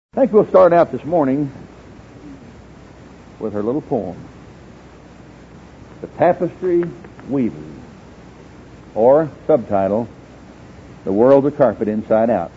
I think we'll start out this morning with her little poem, The Tapestry Weavers, or subtitle, The World's a Carpet Inside Out.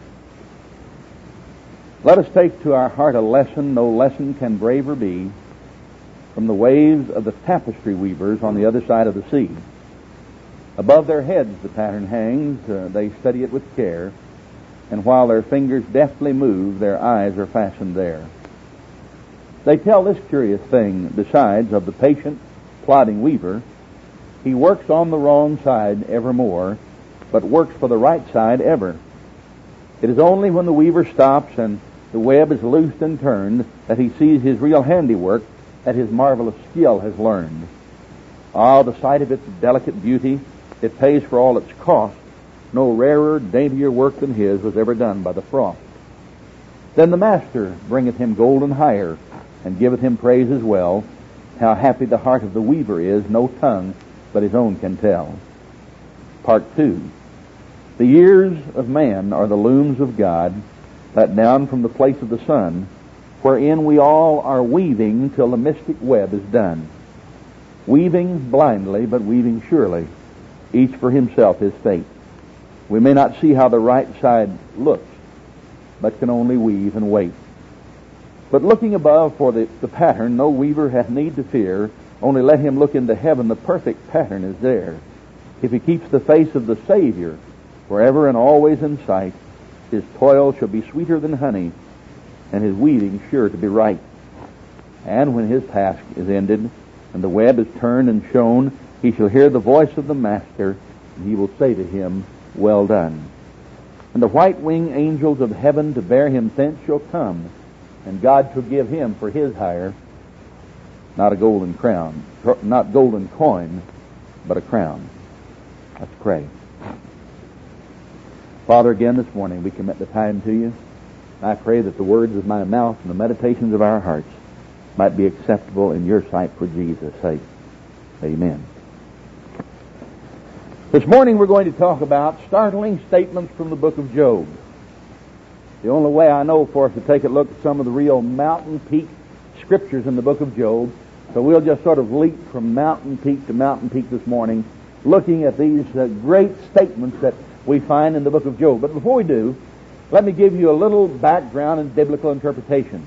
Let us take to our heart a lesson no lesson can braver be from the waves of the tapestry weavers on the other side of the sea. Above their heads the pattern hangs, they study it with care, and while their fingers deftly move, their eyes are fastened there. They tell this curious thing, besides, of the patient, plodding weaver: he works on the wrong side evermore, but works for the right side ever. It is only when the weaver stops and the web is loosed and turned that he sees his real handiwork, that his marvelous skill has learned. Ah, the sight of its delicate beauty, it pays for all its cost. No rarer, daintier work than his was ever done by the frost. Then the master bringeth him golden hire, and giveth him praise as well. How happy the heart of the weaver is, no tongue but his own can tell. Part 2. The years of man are the looms of God, let down from the place of the sun, wherein we all are weaving till the mystic web is done. Weaving blindly, but weaving surely, each for himself his fate. We may not see how the right side looks, but can only weave and wait. But looking above for the pattern, no weaver hath need to fear. Only let him look into heaven, the perfect pattern is there. If he keeps the face of the Savior forever and always in sight, his toil shall be sweeter than honey, and his weaving sure to be right. And when his task is ended, and the web is turned and shown, he shall hear the voice of the Master, and he will say to him, Well done. And the white-winged angels of heaven to bear him thence shall come, and God shall give him for his hire not a golden crown, not golden coin, but a crown. Let's pray. Father, again this morning we commit the time to you. I pray that the words of my mouth and the meditations of our hearts might be acceptable in your sight for Jesus' sake. Amen. This morning we're going to talk about startling statements from the book of Job. The only way I know for us to take a look at some of the real mountain peak scriptures in the book of Job, so we'll just sort of leap from mountain peak to mountain peak this morning, looking at these great statements that we find in the book of Job. But before we do, let me give you a little background in biblical interpretation.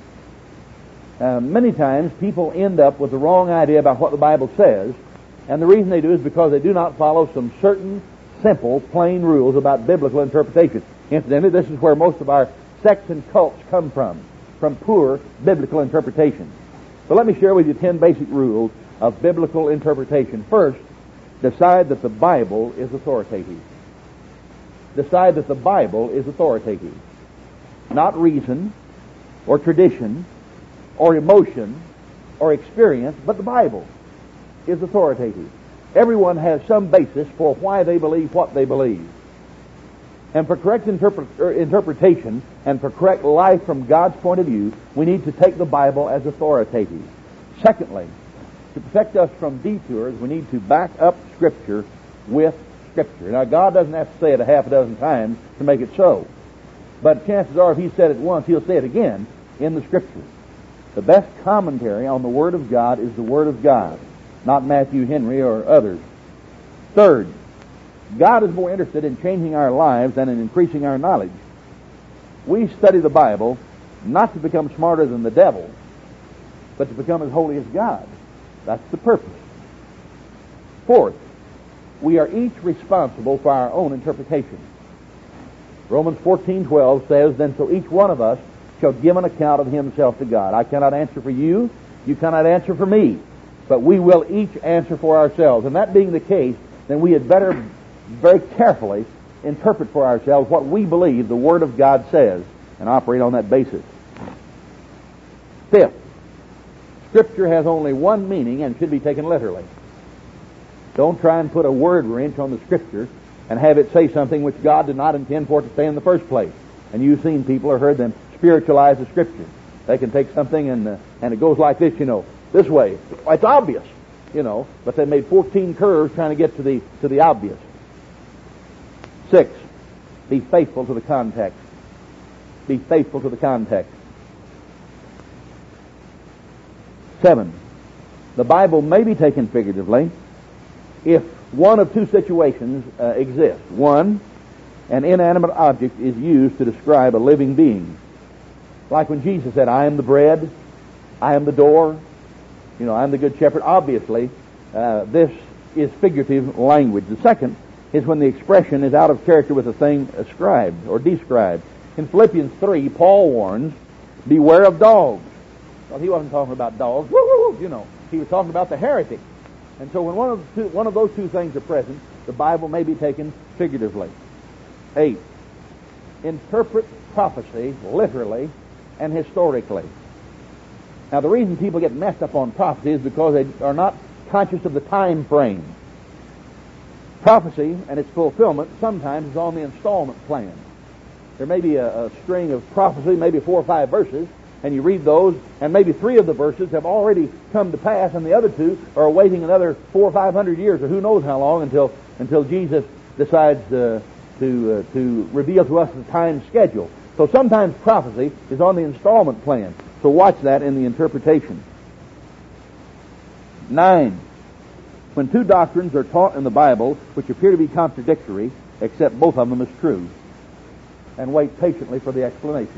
Many times people end up with the wrong idea about what the Bible says, and the reason they do is because they do not follow some certain, simple, plain rules about biblical interpretation. Incidentally, this is where most of our sects and cults come from poor biblical interpretation. So let me share with you 10 basic rules of biblical interpretation. First, decide that the Bible is authoritative. Decide that the Bible is authoritative. Not reason, or tradition, or emotion, or experience, but the Bible is authoritative. Everyone has some basis for why they believe what they believe. And for correct interpretation and for correct life from God's point of view, we need to take the Bible as authoritative. Secondly, to protect us from detours, we need to back up Scripture with Scripture. Now, God doesn't have to say it a half a dozen times to make it so. But chances are, if He said it once, He'll say it again in the Scripture. The best commentary on the Word of God is the Word of God, not Matthew Henry or others. Third, God is more interested in changing our lives than in increasing our knowledge. We study the Bible not to become smarter than the devil, but to become as holy as God. That's the purpose. Fourth, we are each responsible for our own interpretation. Romans 14:12 says, Then so each one of us shall give an account of himself to God. I cannot answer for you, you cannot answer for me, but we will each answer for ourselves. And that being the case, then we had better very carefully interpret for ourselves what we believe the Word of God says and operate on that basis. Fifth, Scripture has only one meaning and should be taken literally. Don't try and put a word wrench on the Scripture and have it say something which God did not intend for it to say in the first place. And you've seen people or heard them spiritualize the Scripture. They can take something and it goes like this, this way. It's obvious, but they made 14 curves trying to get to the obvious. 6, be faithful to the context. Be faithful to the context. 7. The Bible may be taken figuratively if one of two situations exist. One, an inanimate object is used to describe a living being. Like when Jesus said, I am the bread, I am the door, I am the good shepherd. Obviously, this is figurative language. The second is when the expression is out of character with the thing ascribed or described. In Philippians 3, Paul warns, beware of dogs. Well, he wasn't talking about dogs, he was talking about the heretic. And so when one of those two things are present, the Bible may be taken figuratively. 8. Interpret prophecy literally and historically. Now, the reason people get messed up on prophecy is because they are not conscious of the time frame. Prophecy and its fulfillment sometimes is on the installment plan. There may be a string of prophecy, maybe 4 or 5 verses, and you read those, and maybe 3 of the verses have already come to pass, and the other 2 are awaiting another 400 or 500 years, or who knows how long, until Jesus decides to reveal to us the time schedule. So sometimes prophecy is on the installment plan. So watch that in the interpretation. 9. When 2 doctrines are taught in the Bible which appear to be contradictory, accept both of them as true, and wait patiently for the explanation.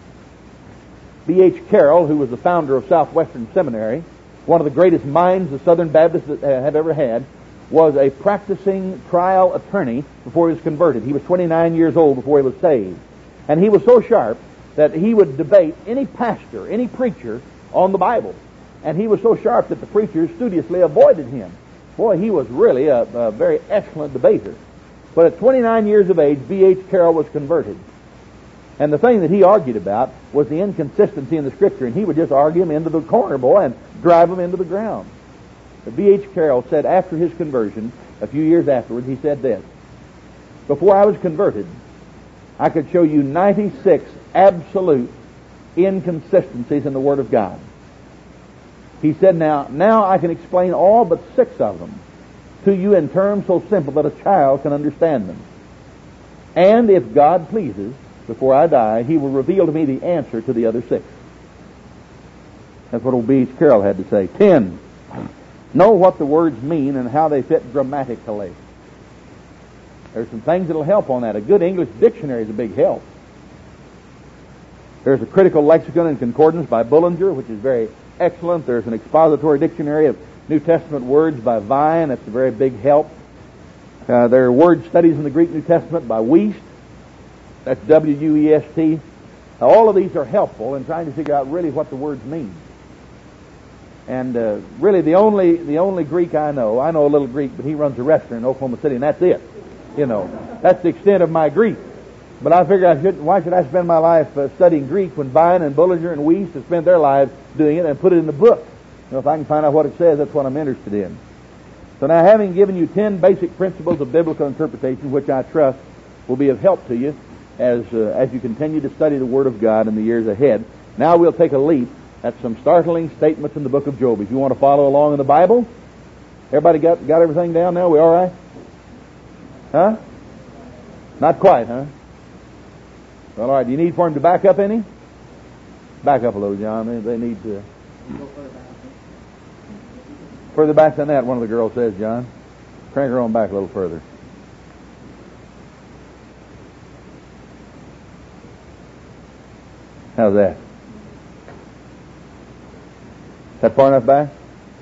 B.H. Carroll, who was the founder of Southwestern Seminary, one of the greatest minds the Southern Baptists have ever had, was a practicing trial attorney before he was converted. He was 29 years old before he was saved. And he was so sharp that he would debate any pastor, any preacher on the Bible. And he was so sharp that the preachers studiously avoided him. Boy, he was really a very excellent debater. But at 29 years of age, B.H. Carroll was converted. And the thing that he argued about was the inconsistency in the Scripture, and he would just argue him into the corner, boy, and drive him into the ground. But B.H. Carroll said after his conversion, a few years afterwards, he said this, before I was converted, I could show you 96 absolute inconsistencies in the Word of God. He said, now I can explain all but 6 of them to you in terms so simple that a child can understand them. And if God pleases, before I die, He will reveal to me the answer to the other 6. That's what old B.H. Carroll had to say. 10. Know what the words mean and how they fit grammatically. There's some things that'll help on that. A good English dictionary is a big help. There's a critical lexicon and concordance by Bullinger, which is very excellent. There's an expository dictionary of New Testament words by Vine. That's a very big help. There are word studies in the Greek New Testament by Wuest. That's W-U-E-S-T. All of these are helpful in trying to figure out really what the words mean. And really the only Greek I know a little Greek, but he runs a restaurant in Oklahoma City, and that's it. That's the extent of my Greek. But I figured why should I spend my life studying Greek when Vine and Bullinger and Wuest have spent their lives doing it and put it in the book? If I can find out what it says, that's what I'm interested in. So now, having given you 10 basic principles of biblical interpretation, which I trust will be of help to you as you continue to study the Word of God in the years ahead, now we'll take a leap at some startling statements in the book of Job. If you want to follow along in the Bible, everybody got everything down now? We all right? Huh? Not quite, huh? Well, all right. Do you need for him to back up any? Back up a little, John. They need to. Further back than that, one of the girls says, John. Crank her on back a little further. How's that? Is that far enough back?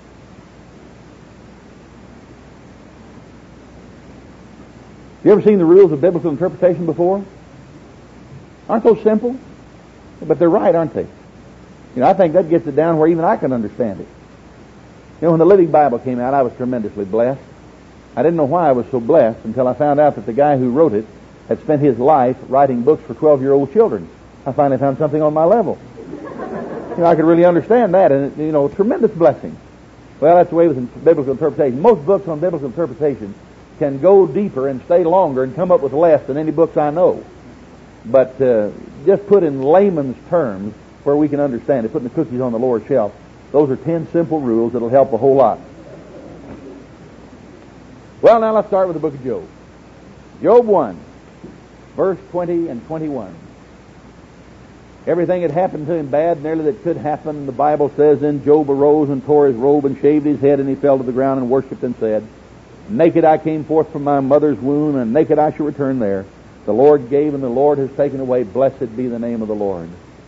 You ever seen the rules of biblical interpretation before? Aren't those simple? But they're right, aren't they? I think that gets it down where even I can understand it. When the Living Bible came out, I was tremendously blessed. I didn't know why I was so blessed until I found out that the guy who wrote it had spent his life writing books for 12-year-old children. I finally found something on my level. I could really understand that, and tremendous blessing. Well, that's the way with biblical interpretation. Most books on biblical interpretation can go deeper and stay longer and come up with less than any books I know. But just put in layman's terms where we can understand it, putting the cookies on the lower shelf, those are 10 simple rules that'll help a whole lot. Well, now let's start with the book of Job. Job 1, verse 20 and 21. Everything had happened to him bad, nearly that could happen. The Bible says, then Job arose and tore his robe and shaved his head, and he fell to the ground and worshipped and said, naked I came forth from my mother's womb, and naked I shall return there. The Lord gave, and the Lord has taken away. Blessed be the name of the Lord.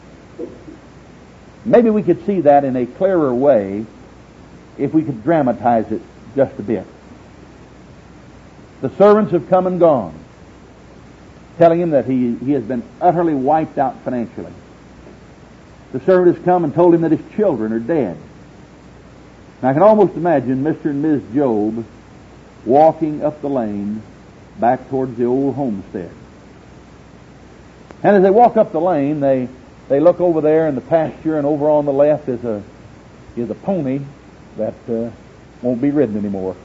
Maybe we could see that in a clearer way if we could dramatize it just a bit. The servants have come and gone, telling him that he has been utterly wiped out financially. The servant has come and told him that his children are dead. And I can almost imagine Mr. and Ms. Job walking up the lane back towards the old homestead. And as they walk up the lane, they look over there in the pasture, and over on the left is a pony that won't be ridden anymore.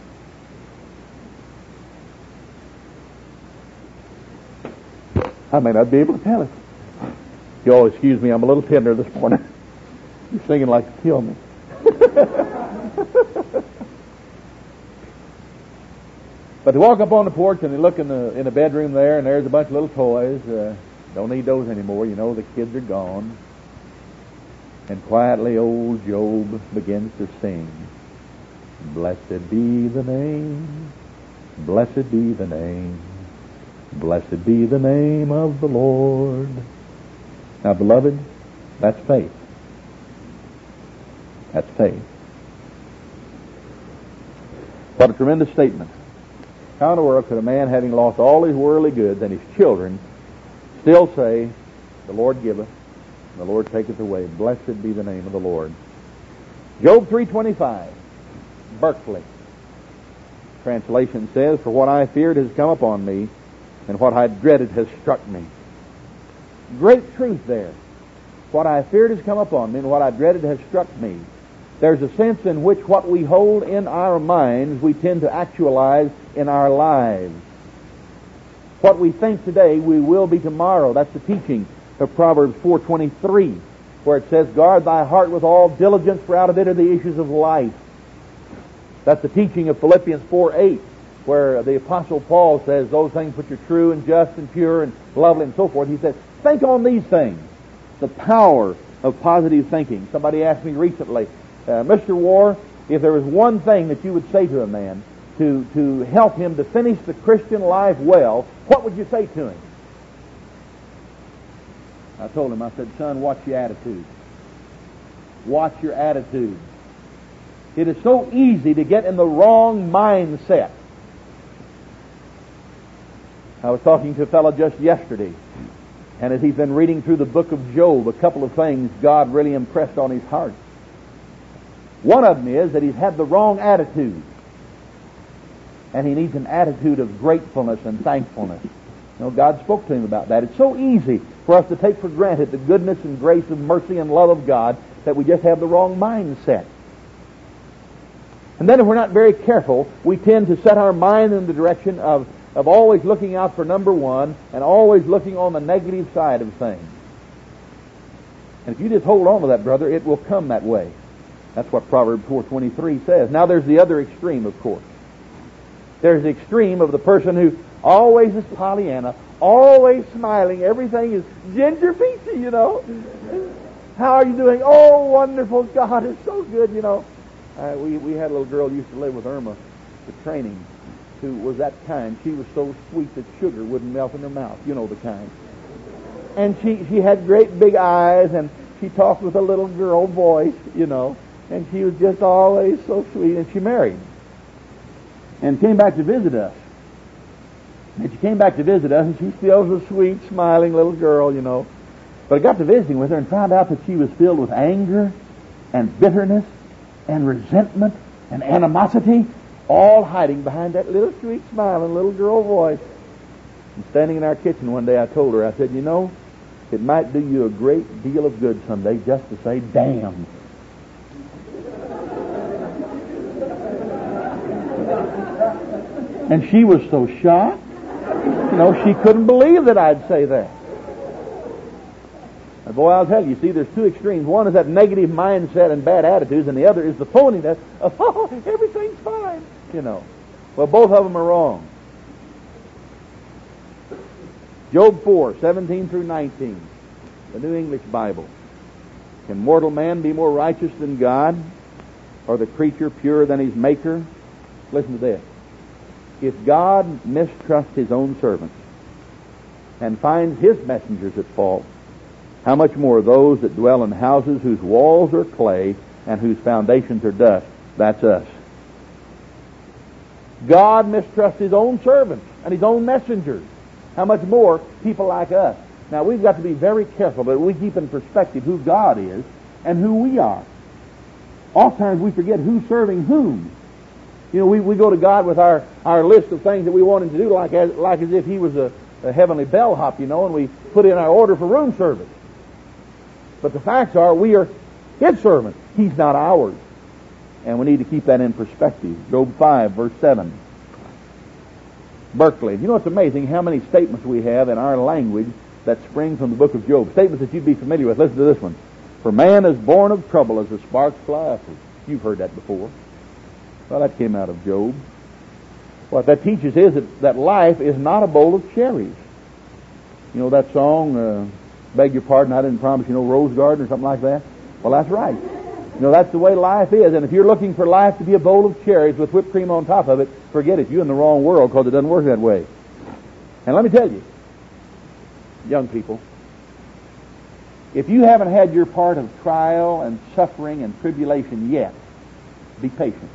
I may not be able to tell it. Y'all excuse me, I'm a little tender this morning. You're singing like to kill me. But they walk up on the porch and they look in the bedroom there, and there's a bunch of little toys. Don't need those anymore. You know, the kids are gone. And quietly old Job begins to sing. Blessed be the name, blessed be the name, blessed be the name of the Lord. Now, beloved, that's faith. That's faith. What a tremendous statement. How in the world could a man, having lost all his worldly goods and his children, still say, the Lord giveth, and the Lord taketh away. Blessed be the name of the Lord. Job 3:25, Berkeley translation says, for what I feared has come upon me, and what I dreaded has struck me. Great truth there. What I feared has come upon me, and what I dreaded has struck me. There's a sense in which what we hold in our minds we tend to actualize in our lives. What we think today we will be tomorrow. That's the teaching of Proverbs 4:23, where it says, guard thy heart with all diligence, for out of it are the issues of life. That's the teaching of Philippians 4:8, where the Apostle Paul says those things which are true and just and pure and lovely and so forth. He says, think on these things. The power of positive thinking. Somebody asked me recently, Mr. Warr, if there was one thing that you would say to a man to help him to finish the Christian life well, what would you say to him? I told him, I said, son, watch your attitude. Watch your attitude. It is so easy to get in the wrong mindset. I was talking to a fellow just yesterday, and as he's been reading through the book of Job, a couple of things God really impressed on his heart. One of them is that he's had the wrong attitude, and he needs an attitude of gratefulness and thankfulness. You know, God spoke to him about that. It's so easy for us to take for granted the goodness and grace and mercy and love of God that we just have the wrong mindset. And then if we're not very careful, we tend to set our mind in the direction of always looking out for number one and always looking on the negative side of things. And if you just hold on to that, brother, it will come that way. That's what Proverbs 4:23 says. Now there's the other extreme, of course. There's the extreme of the person who always is Pollyanna, always smiling, everything is ginger peachy, you know. How are you doing? Oh, wonderful, God is so good, you know. We had a little girl who used to live with Irma, the training, who was that kind. She was so sweet that sugar wouldn't melt in her mouth. You know the kind. And she had great big eyes, and she talked with a little girl voice, you know. And she was just always so sweet. And she married. And came back to visit us. And she came back to visit us, and she still was a sweet, smiling little girl, you know. But I got to visiting with her and found out that she was filled with anger and bitterness and resentment and animosity, all hiding behind that little sweet smiling little girl voice. And standing in our kitchen one day, I told her, I said, you know, it might do you a great deal of good someday just to say, damn. And she was so shocked. You know, she couldn't believe that I'd say that. And boy, I'll tell you, see, there's two extremes. One is that negative mindset and bad attitudes, and the other is the phoniness of, oh, everything's fine, you know. Well, both of them are wrong. Job 4:17 through 19. The New English Bible. Can mortal man be more righteous than God? Or the creature purer than his maker? Listen to this. If God mistrusts his own servants and finds his messengers at fault, how much more those that dwell in houses whose walls are clay and whose foundations are dust? That's us. God mistrusts his own servants and his own messengers. How much more people like us? Now, we've got to be very careful that we keep in perspective who God is and who we are. Oftentimes we forget who's serving whom. You know, we go to God with our list of things that we want him to do like as if he was a heavenly bellhop, you know, and we put in our order for room service. But the facts are we are his servants. He's not ours. And we need to keep that in perspective. Job 5, verse 7. Berkeley. You know, it's amazing how many statements we have in our language that spring from the book of Job. Statements that you'd be familiar with. Listen to this one. For man is born of trouble as the sparks fly upward. You've heard that before. Well, that came out of Job. What that teaches is that life is not a bowl of cherries. You know that song, beg your pardon, I didn't promise you no rose garden or something like that? Well, that's right. You know, that's the way life is. And if you're looking for life to be a bowl of cherries with whipped cream on top of it, forget it. You're in the wrong world because it doesn't work that way. And let me tell you, young people, if you haven't had your part of trial and suffering and tribulation yet, be patient.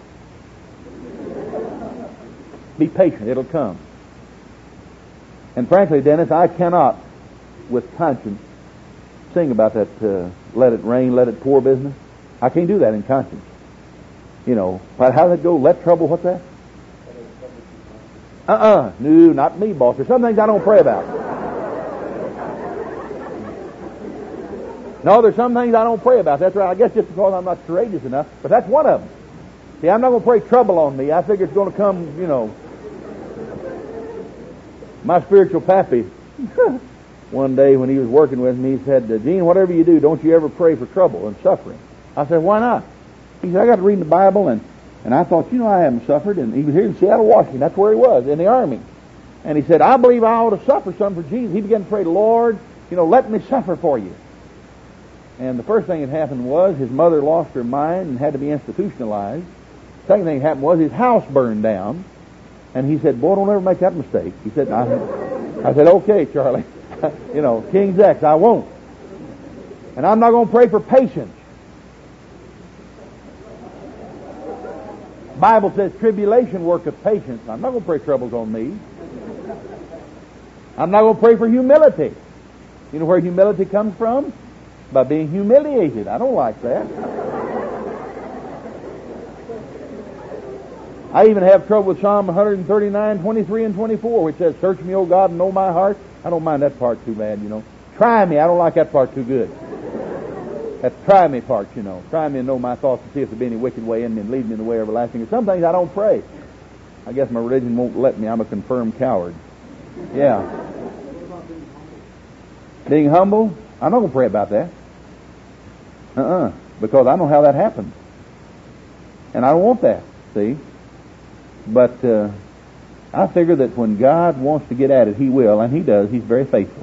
Be patient. It'll come. And frankly, Dennis, I cannot, with conscience, sing about that let it rain, let it pour business. I can't do that in conscience. You know, how does it go? Let trouble, what's that? No, not me, boss. There's some things I don't pray about. No, there's some things I don't pray about. That's right. I guess just because I'm not courageous enough. But that's one of them. See, I'm not going to pray trouble on me. I figure it's going to come, you know. My spiritual pappy, one day when he was working with me, he said, Gene, whatever you do, don't you ever pray for trouble and suffering. I said, why not? He said, I got to read the Bible, and I thought, you know, I haven't suffered. And he was here in Seattle, Washington. That's where he was, in the Army. And he said, I believe I ought to suffer some for Jesus. He began to pray, Lord, you know, let me suffer for you. And the first thing that happened was his mother lost her mind and had to be institutionalized. The second thing that happened was his house burned down. And he said, boy, don't ever make that mistake. He said, I said, okay, Charlie. You know, King's X, I won't. And I'm not going to pray for patience. The Bible says tribulation worketh patience. I'm not going to pray troubles on me. I'm not going to pray for humility. You know where humility comes from? By being humiliated. I don't like that. I even have trouble with Psalm 139, 23 and 24, which says, search me, O God, and know my heart. I don't mind that part too bad, you know. Try me. I don't like that part too good. That try me part, you know. Try me and know my thoughts and see if there be any wicked way in me and lead me in the way everlasting. And some things I don't pray. I guess my religion won't let me. I'm a confirmed coward. Yeah. Being humble, I'm not going to pray about that. Because I know how that happens. And I don't want that, see. But I figure that when God wants to get at it, He will, and He does. He's very faithful.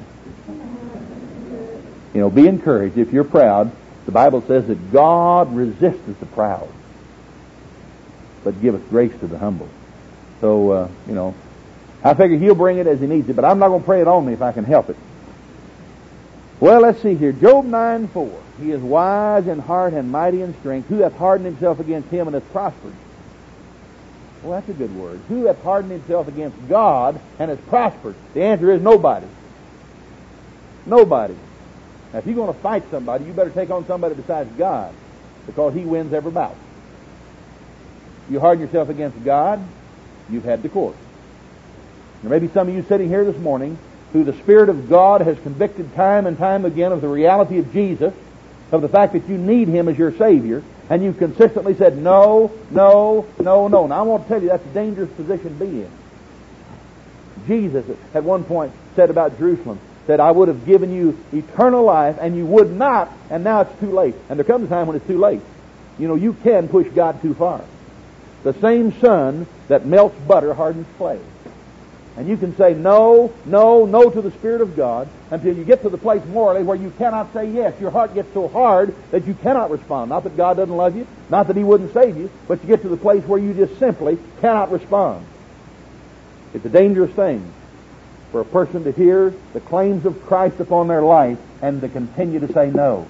You know, be encouraged. If you're proud, the Bible says that God resisteth the proud, but giveth grace to the humble. So, you know, I figure He'll bring it as He needs it, but I'm not going to pray it on me if I can help it. Well, let's see here. Job 9:4. He is wise in heart and mighty in strength. Who hath hardened himself against Him and hath prospered? Well, that's a good word. Who hath hardened himself against God and has prospered? The answer is nobody. Nobody. Now, if you're going to fight somebody, you better take on somebody besides God, because He wins every bout. You harden yourself against God, you've had the course. There may be some of you sitting here this morning who the Spirit of God has convicted time and time again of the reality of Jesus, of the fact that you need Him as your Savior, and you've consistently said, no, no, no, no. Now, I want to tell you that's a dangerous position to be in. Jesus, at one point, said about Jerusalem, said, I would have given you eternal life, and you would not, and now it's too late. And there comes a time when it's too late. You know, you can push God too far. The same sun that melts butter hardens clay. And you can say no, no, no to the Spirit of God until you get to the place morally where you cannot say yes. Your heart gets so hard that you cannot respond. Not that God doesn't love you, not that He wouldn't save you, but you get to the place where you just simply cannot respond. It's a dangerous thing for a person to hear the claims of Christ upon their life and to continue to say no.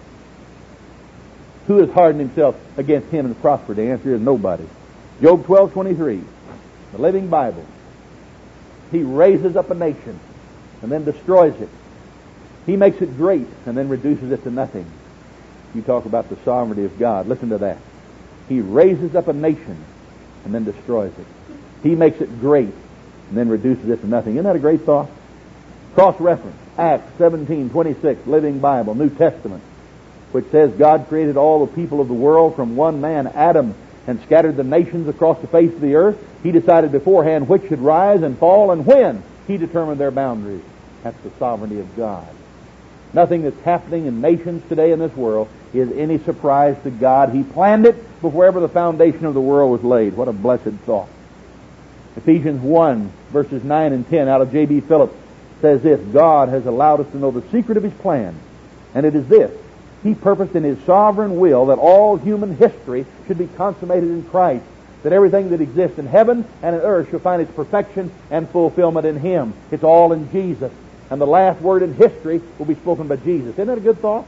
Who has hardened himself against Him and prospered? The answer is nobody. Job 12:23, the Living Bible. He raises up a nation and then destroys it. He makes it great and then reduces it to nothing. You talk about the sovereignty of God. Listen to that. He raises up a nation and then destroys it. He makes it great and then reduces it to nothing. Isn't that a great thought? Cross-reference. Acts 17:26, Living Bible, New Testament, which says God created all the people of the world from one man, Adam, and scattered the nations across the face of the earth. He decided beforehand which should rise and fall and when. He determined their boundaries. That's the sovereignty of God. Nothing that's happening in nations today in this world is any surprise to God. He planned it before ever the foundation of the world was laid. What a blessed thought. Ephesians 1, verses 9 and 10 out of J.B. Phillips says this: God has allowed us to know the secret of His plan, and it is this: He purposed in His sovereign will that all human history should be consummated in Christ, that everything that exists in heaven and in earth shall find its perfection and fulfillment in Him. It's all in Jesus. And the last word in history will be spoken by Jesus. Isn't that a good thought?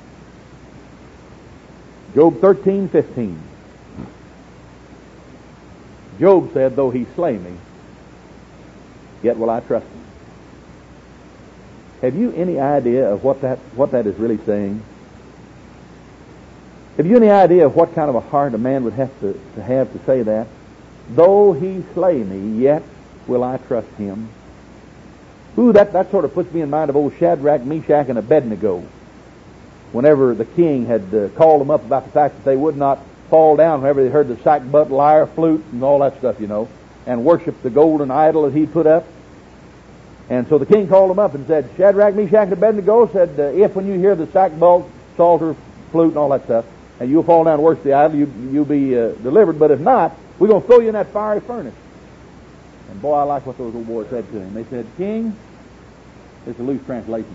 Job 13:15. Job said, though He slay me, yet will I trust Him. Have you any idea of what that is really saying? Have you any idea of what kind of a heart a man would have to say that? Though He slay me, yet will I trust Him. Ooh, that sort of puts me in mind of old Shadrach, Meshach, and Abednego. Whenever the king had called them up about the fact that they would not fall down whenever they heard the sackbut, lyre, flute, and all that stuff, and worship the golden idol that he'd put up. And so the king called them up and said, Shadrach, Meshach, and Abednego, said, if when you hear the sackbut, psalter, flute, and all that stuff, and you'll fall down and worship the idol, you'll be delivered. But if not, we're going to throw you in that fiery furnace. And boy, I like what those old boys said to him. They said, King, it's a loose translation.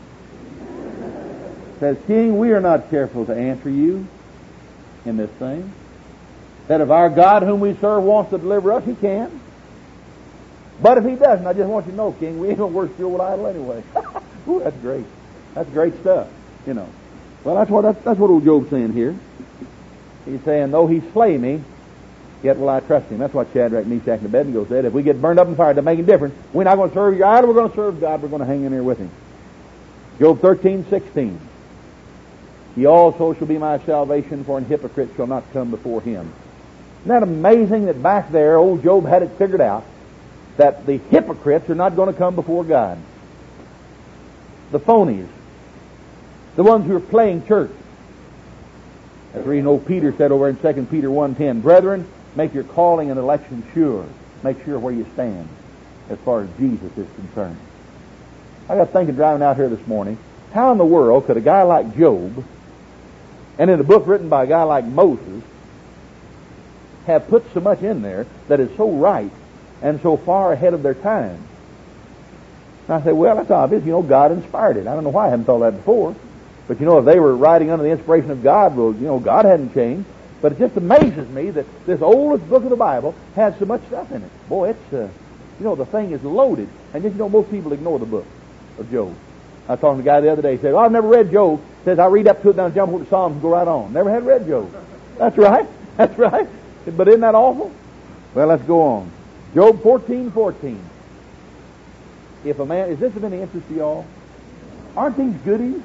It says, King, we are not careful to answer you in this thing. That if our God whom we serve wants to deliver us, He can. But if He doesn't, I just want you to know, King, we ain't going to worship your old idol anyway. Ooh, that's great. That's great stuff, Well, that's what old Job's saying here. He's saying, though He slay me, yet will I trust Him. That's what Shadrach, Meshach, and Abednego said. If we get burned up in fire, it doesn't make any difference. We're not going to serve your idol. We're going to serve God. We're going to hang in there with Him. Job 13:16. He also shall be my salvation, for an hypocrite shall not come before Him. Isn't that amazing that back there, old Job had it figured out that the hypocrites are not going to come before God. The phonies. The ones who are playing church. That's the reason old Peter said over in 2 Peter 1:10, Brethren, make your calling and election sure. Make sure where you stand as far as Jesus is concerned. I got thinking driving out here this morning, how in the world could a guy like Job, and in a book written by a guy like Moses, have put so much in there that is so right and so far ahead of their time? And I say, well, that's obvious. God inspired it. I don't know why I haven't thought of that before. But if they were writing under the inspiration of God, well, God hadn't changed. But it just amazes me that this oldest book of the Bible has so much stuff in it. Boy, it's, the thing is loaded. And just, most people ignore the book of Job. I was talking to a guy the other day. He said, I've never read Job. He says, I read up to it, then I jump over to Psalms and go right on. Never had read Job. That's right. That's right. But isn't that awful? Well, let's go on. Job 14:14. If a man, is this of any interest to y'all? Aren't these goodies?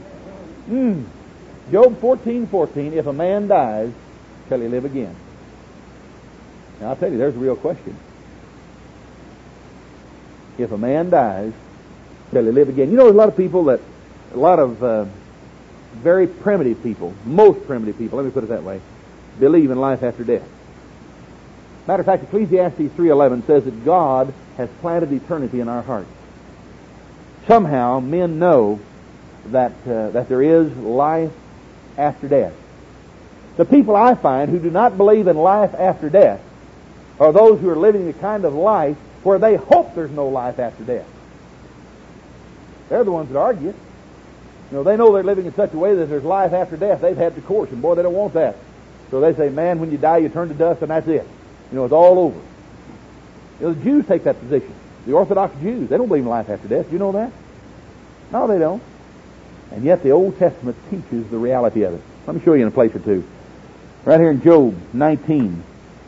Job 14:14. If a man dies, shall he live again? Now, I'll tell you, there's a real question. If a man dies, shall he live again? There's a lot of people very primitive people, most primitive people, let me put it that way, believe in life after death. Matter of fact, Ecclesiastes 3:11 says that God has planted eternity in our hearts. Somehow, men know that there is life after death. The people I find who do not believe in life after death are those who are living the kind of life where they hope there's no life after death. They're the ones that argue it. They know they're living in such a way that there's life after death. They've had the course, and boy, they don't want that. So they say, man, when you die, you turn to dust, and that's it. It's all over. The Jews take that position. The Orthodox Jews, they don't believe in life after death. Do you know that? No, they don't. And yet the Old Testament teaches the reality of it. Let me show you in a place or two. Right here in Job 19,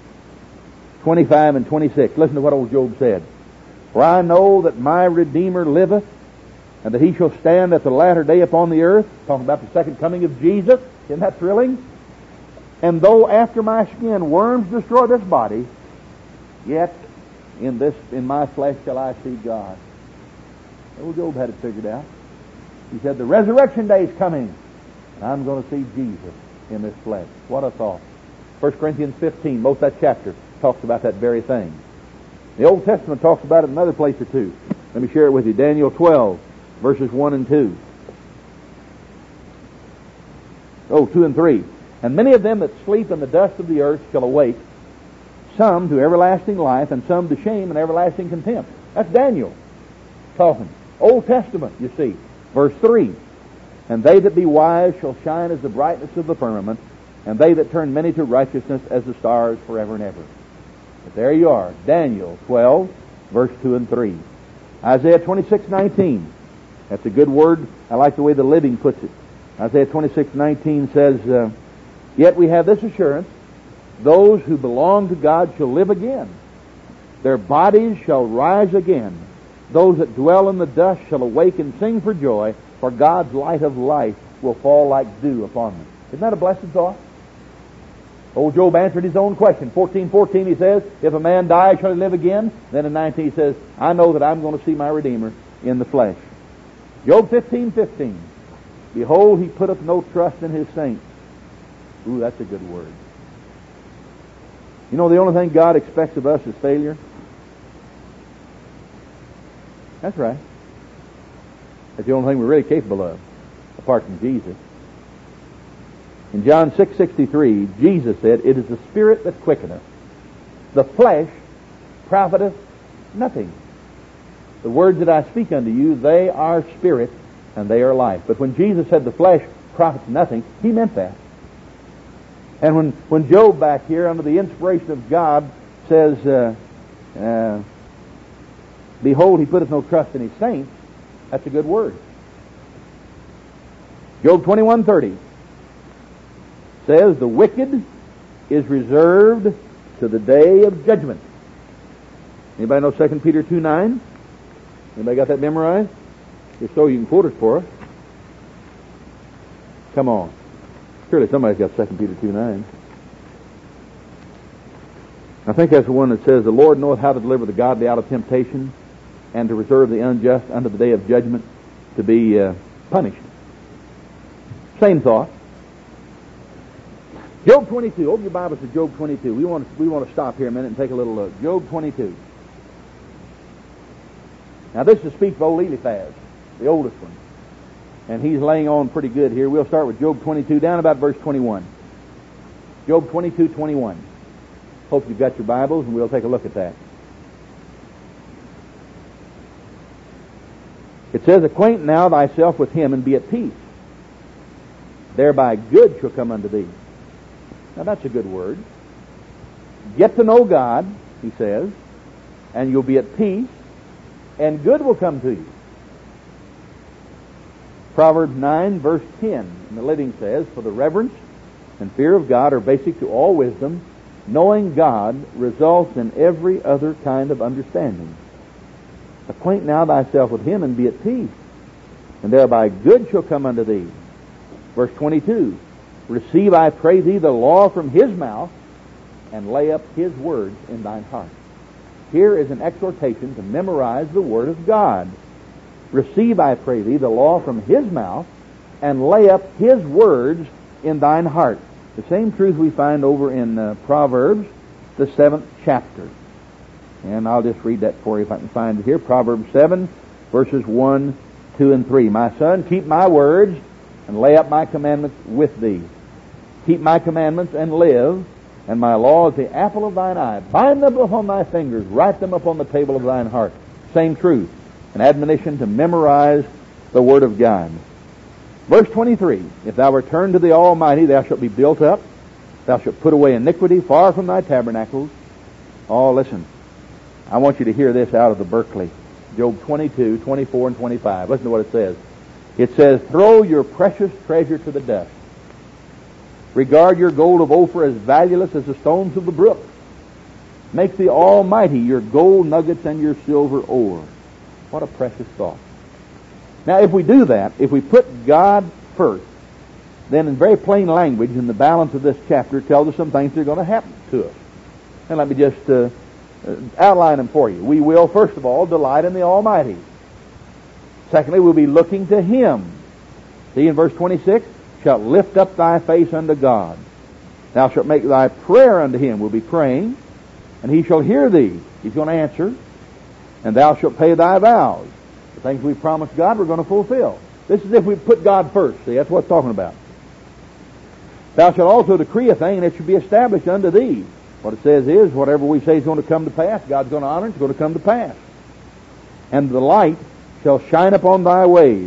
25 and 26. Listen to what old Job said. For I know that my Redeemer liveth, and that he shall stand at the latter day upon the earth. Talking about the second coming of Jesus. Isn't that thrilling? And though after my skin worms destroy this body, yet in my flesh shall I see God. Old Job had it figured out. He said, the resurrection day is coming, and I'm going to see Jesus in this flesh. What a thought. 1 Corinthians 15, most of that chapter, talks about that very thing. The Old Testament talks about it in another place or two. Let me share it with you. Daniel 12, verses 1 and 2. 2 and 3. And many of them that sleep in the dust of the earth shall awake, some to everlasting life, and some to shame and everlasting contempt. That's Daniel talking. Old Testament, you see. Verse 3. And they that be wise shall shine as the brightness of the firmament, and they that turn many to righteousness as the stars forever and ever. But there you are. Daniel 12, verse 2 and 3. Isaiah 26:19. That's a good word. I like the way the Living puts it. Isaiah 26:19 says, Yet we have this assurance, those who belong to God shall live again. Their bodies shall rise again. Those that dwell in the dust shall awake and sing for joy, for God's light of life will fall like dew upon them. Isn't that a blessed thought? Old Job answered his own question. 14:14 he says, if a man die, shall he live again? Then in 19 he says, I know that I'm going to see my Redeemer in the flesh. Job 15:15. Behold, he putteth no trust in his saints. Ooh, that's a good word. The only thing God expects of us is failure. That's right. That's the only thing we're really capable of, apart from Jesus. In John 6:63, Jesus said, It is the Spirit that quickeneth. The flesh profiteth nothing. The words that I speak unto you, they are spirit, and they are life. But when Jesus said the flesh profits nothing, he meant that. And when Job back here, under the inspiration of God, says, Behold, he putteth no trust in his saints, that's a good word. Job 21:30 says, The wicked is reserved to the day of judgment. Anybody know 2 Peter 2:9? Anybody got that memorized? If so, you can quote it for us. Come on. Surely somebody's got 2 Peter 2:9. I think that's the one that says, The Lord knoweth how to deliver the godly out of temptation, and to reserve the unjust unto the day of judgment, to be punished. Same thought. Job 22. Open your Bibles to Job 22. We want to stop here a minute and take a little look. Job 22. Now this is the speech of old Eliphaz, the oldest one. And he's laying on pretty good here. We'll start with Job 22, down about verse 21. Job 22:21. Hope you've got your Bibles, and we'll take a look at that. It says, Acquaint now thyself with him, and be at peace. Thereby good shall come unto thee. Now that's a good word. Get to know God, he says, and you'll be at peace, and good will come to you. Proverbs 9, verse 10, in the Living says, For the reverence and fear of God are basic to all wisdom. Knowing God results in every other kind of understanding. Acquaint now thyself with him, and be at peace, and thereby good shall come unto thee. Verse 22, Receive, I pray thee, the law from his mouth, and lay up his words in thine heart. Here is an exhortation to memorize the Word of God. Receive, I pray thee, the law from his mouth, and lay up his words in thine heart. The same truth we find over in Proverbs, the 7th chapter. And I'll just read that for you if I can find it here. Proverbs 7, verses 1, 2, and 3. My son, keep my words, and lay up my commandments with thee. Keep my commandments and live, and my law is the apple of thine eye. Bind them upon thy fingers, write them upon the table of thine heart. Same truth, an admonition to memorize the Word of God. Verse 23, if thou return to the Almighty, thou shalt be built up. Thou shalt put away iniquity far from thy tabernacles. Oh, listen, I want you to hear this out of the Berkeley. Job 22, 24, and 25. Listen to what it says. It says, throw your precious treasure to the dust. Regard your gold of Ophir as valueless as the stones of the brook. Make the Almighty your gold nuggets and your silver ore. What a precious thought. Now, if we do that, if we put God first, then in very plain language, in the balance of this chapter, it tells us some things that are going to happen to us. And let me just outline them for you. We will, first of all, delight in the Almighty. Secondly, we'll be looking to Him. See in verse 26, shalt lift up thy face unto God. Thou shalt make thy prayer unto Him. We'll be praying, and He shall hear thee. He's going to answer. And thou shalt pay thy vows. The things we promised God, we're going to fulfill. This is if we put God first. See, that's what it's talking about. Thou shalt also decree a thing, and it shall be established unto thee. What it says is, whatever we say is going to come to pass, God's going to honor it, it's going to come to pass. And the light shall shine upon thy ways.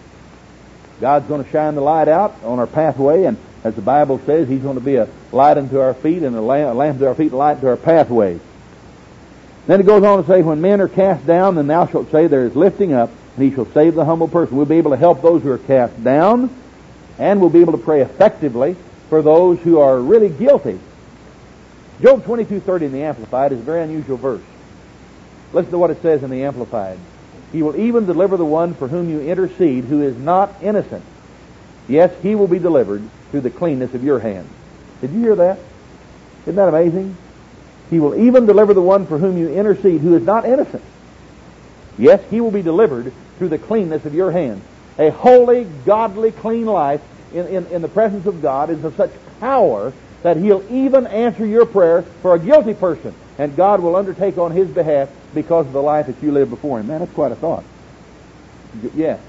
God's going to shine the light out on our pathway, and as the Bible says, He's going to be a light unto our feet, and a lamp to our feet, and a light to our pathway. Then it goes on to say, when men are cast down, then thou shalt say, there is lifting up, and He shall save the humble person. We'll be able to help those who are cast down, and we'll be able to pray effectively for those who are really guilty. Job 22:30 in the Amplified is a very unusual verse. Listen to what it says in the Amplified. He will even deliver the one for whom you intercede who is not innocent. Yes, he will be delivered through the cleanness of your hands. Did you hear that? Isn't that amazing? He will even deliver the one for whom you intercede who is not innocent. Yes, he will be delivered through the cleanness of your hands. A holy, godly, clean life in the presence of God is of such power that He'll even answer your prayer for a guilty person, and God will undertake on his behalf because of the life that you live before Him. Man, that's quite a thought. Yes.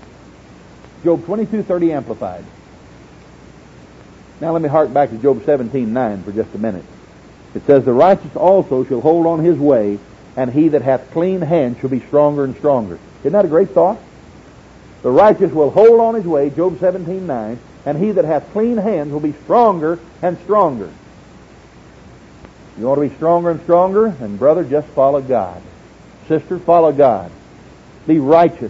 Job 22:30 Amplified. Now let me hark back to Job 17:9 for just a minute. It says, the righteous also shall hold on his way, and he that hath clean hands shall be stronger and stronger. Isn't that a great thought? The righteous will hold on his way, Job 17:9, and he that hath clean hands will be stronger and stronger. You want to be stronger and stronger? And brother, just follow God. Sister, follow God. Be righteous.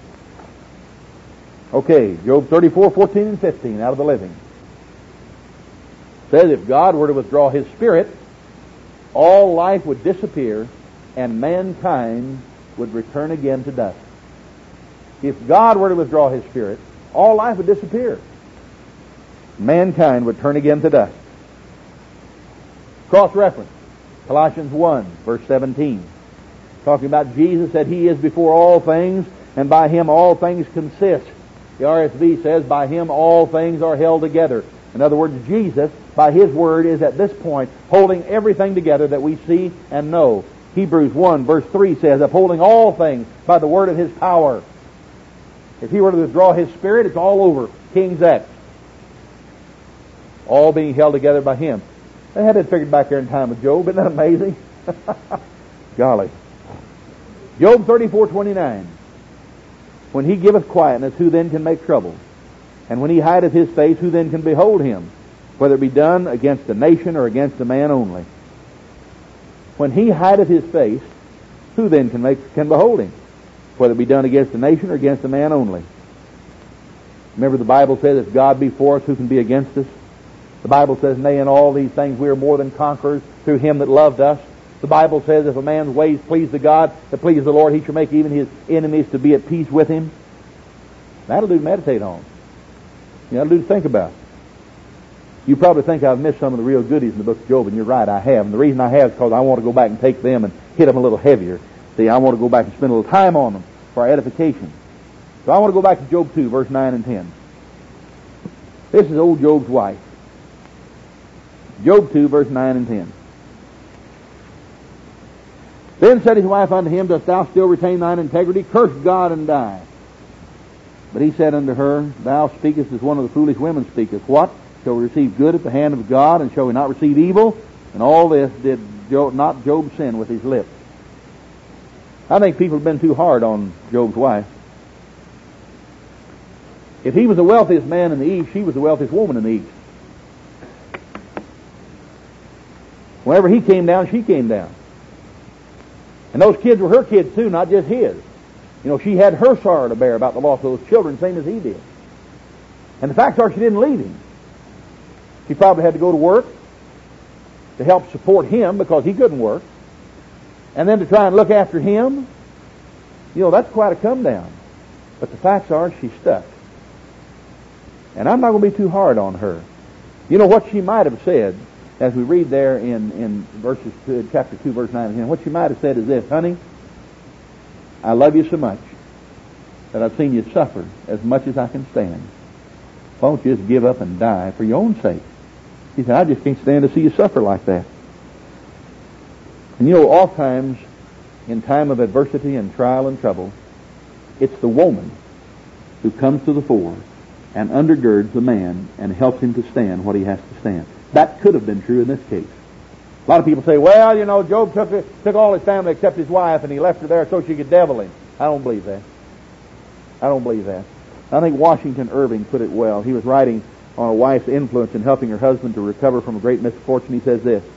Okay, Job 34:14 and 15 out of the Living. It says, if God were to withdraw His Spirit, all life would disappear, and mankind would return again to dust. If God were to withdraw His Spirit, all life would disappear. Mankind would turn again to dust. Cross-reference. Colossians 1, verse 17. Talking about Jesus, that He is before all things, and by Him all things consist. The RSV says, by Him all things are held together. In other words, Jesus, by His Word, is at this point holding everything together that we see and know. Hebrews 1, verse 3 says, upholding all things by the word of His power. If He were to withdraw His Spirit, it's all over. King's X. All being held together by Him. They had it figured back there in time of Job. Isn't that amazing? Golly. Job 34:29. When He giveth quietness, who then can make trouble? And when He hideth His face, who then can behold Him? Whether it be done against a nation or against a man only. When He hideth His face, who then can behold Him? Whether it be done against a nation or against a man only. Remember the Bible says, if God be for us, who can be against us? The Bible says, nay, in all these things we are more than conquerors through Him that loved us. The Bible says, if a man's ways please the God that please the Lord, he shall make even his enemies to be at peace with him. That'll do to meditate on. That'll do to think about. You probably think I've missed some of the real goodies in the book of Job, and you're right, I have. And the reason I have is because I want to go back and take them and hit them a little heavier. See, I want to go back and spend a little time on them for our edification. So I want to go back to Job 2, verse 9 and 10. This is old Job's wife. Job 2, verse 9 and 10. Then said his wife unto him, dost thou still retain thine integrity? Curse God and die. But he said unto her, thou speakest as one of the foolish women speaketh. What? Shall we receive good at the hand of God, and shall we not receive evil? And all this did not Job sin with his lips. I think people have been too hard on Job's wife. If he was the wealthiest man in the East, she was the wealthiest woman in the East. Whenever he came down, she came down. And those kids were her kids too, not just his. You know, she had her sorrow to bear about the loss of those children, same as he did. And the facts are she didn't leave him. She probably had to go to work to help support him because he couldn't work. And then to try and look after him. You know, that's quite a come down. But the facts are she's stuck. And I'm not going to be too hard on her. You know what she might have said, as we read there in chapter 2, verse 9 and 10, what she might have said is this: honey, I love you so much that I've seen you suffer as much as I can stand. Why don't you just give up and die for your own sake? He said, I just can't stand to see you suffer like that. And you know, oftentimes, in time of adversity and trial and trouble, it's the woman who comes to the fore and undergirds the man and helps him to stand what he has to stand. That could have been true in this case. A lot of people say, well, you know, Job took all his family except his wife, and he left her there so she could devil him. I don't believe that. I don't believe that. I think Washington Irving put it well. He was writing on a wife's influence in helping her husband to recover from a great misfortune. He says this: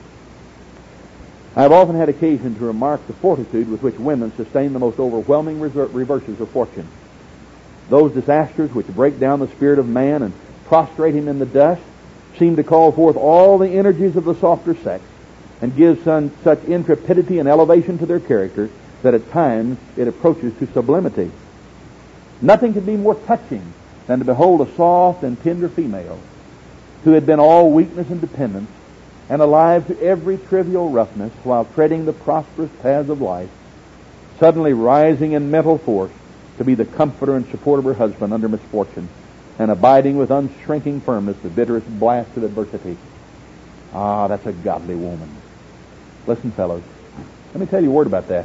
I have often had occasion to remark the fortitude with which women sustain the most overwhelming reverses of fortune. Those disasters which break down the spirit of man and prostrate him in the dust seem to call forth all the energies of the softer sex and give such intrepidity and elevation to their character that at times it approaches to sublimity. Nothing could be more touching than to behold a soft and tender female who had been all weakness and dependence and alive to every trivial roughness while treading the prosperous paths of life, suddenly rising in mental force to be the comforter and support of her husband under misfortune, and abiding with unshrinking firmness the bitterest blast of adversity. Ah, that's a godly woman. Listen, fellows, let me tell you a word about that.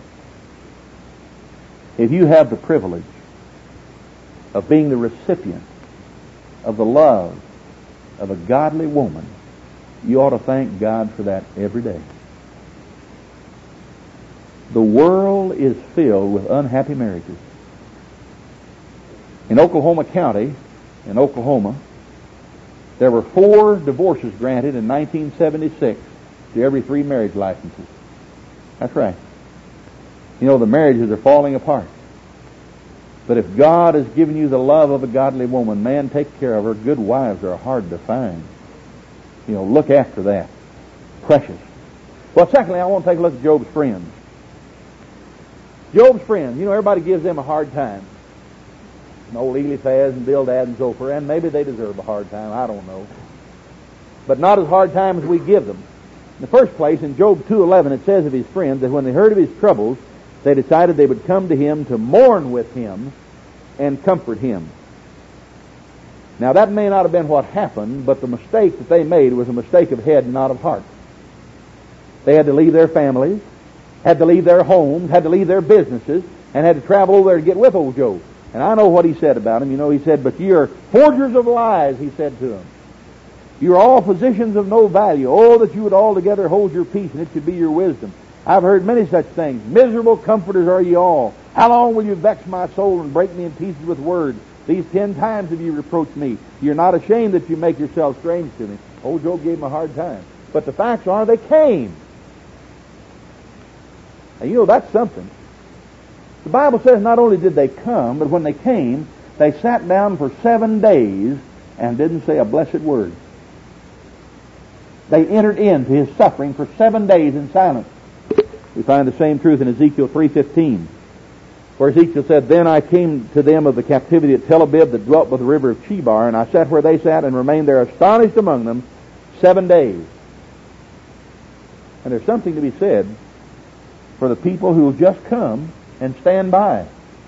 If you have the privilege of being the recipient of the love of a godly woman, you ought to thank God for that every day. The world is filled with unhappy marriages. In Oklahoma County, in Oklahoma, there were 4 divorces granted in 1976 to every 3 marriage licenses. That's right. You know, the marriages are falling apart. But if God has given you the love of a godly woman, man, take care of her. Good wives are hard to find. You know, look after that. Precious. Well, secondly, I want to take a look at Job's friends. Job's friends, you know, everybody gives them a hard time. And old Eliphaz and Bildad and so forth, and maybe they deserve a hard time, I don't know. But not as hard time as we give them. In the first place, in Job 2:11, it says of his friends that when they heard of his troubles, they decided they would come to him to mourn with him and comfort him. Now, that may not have been what happened, but the mistake that they made was a mistake of head and not of heart. They had to leave their families, had to leave their homes, had to leave their businesses, and had to travel over there to get with old Job. And I know what he said about him. You know, he said, but ye are forgers of lies, he said to him. You are all physicians of no value. Oh, that you would altogether hold your peace, and it should be your wisdom. I've heard many such things. Miserable comforters are ye all. How long will you vex my soul and break me in pieces with words? These 10 times have you reproached me. You're not ashamed that you make yourself strange to me. Old Job gave him a hard time. But the facts are they came. And you know, that's something. The Bible says not only did they come, but when they came, they sat down for 7 days and didn't say a blessed word. They entered into his suffering for 7 days in silence. We find the same truth in Ezekiel 3:15, where Ezekiel said, Then I came to them of the captivity at Tel Abib that dwelt by the river of Chebar, and I sat where they sat and remained there astonished among them 7 days. And there's something to be said for the people who have just come and stand by.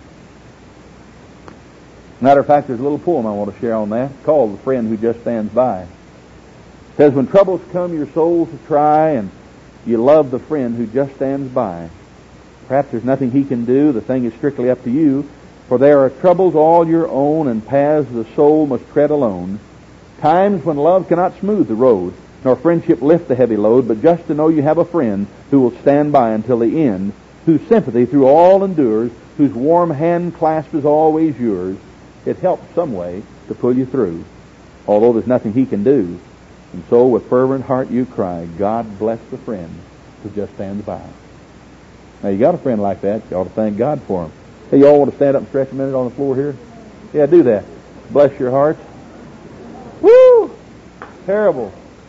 Matter of fact, there's a little poem I want to share on that called The Friend Who Just Stands By. It says, when troubles come your soul to try, and you love the friend who just stands by. Perhaps there's nothing he can do. The thing is strictly up to you. For there are troubles all your own, and paths the soul must tread alone. Times when love cannot smooth the road, nor friendship lift the heavy load, but just to know you have a friend who will stand by until the end, whose sympathy through all endures, whose warm hand clasp is always yours, it helps some way to pull you through, although there's nothing he can do. And so with fervent heart you cry, God bless the friend who just stands by. Now you got a friend like that, you ought to thank God for him. Hey, you all want to stand up and stretch a minute on the floor here? Yeah, do that. Bless your hearts. Woo! Terrible.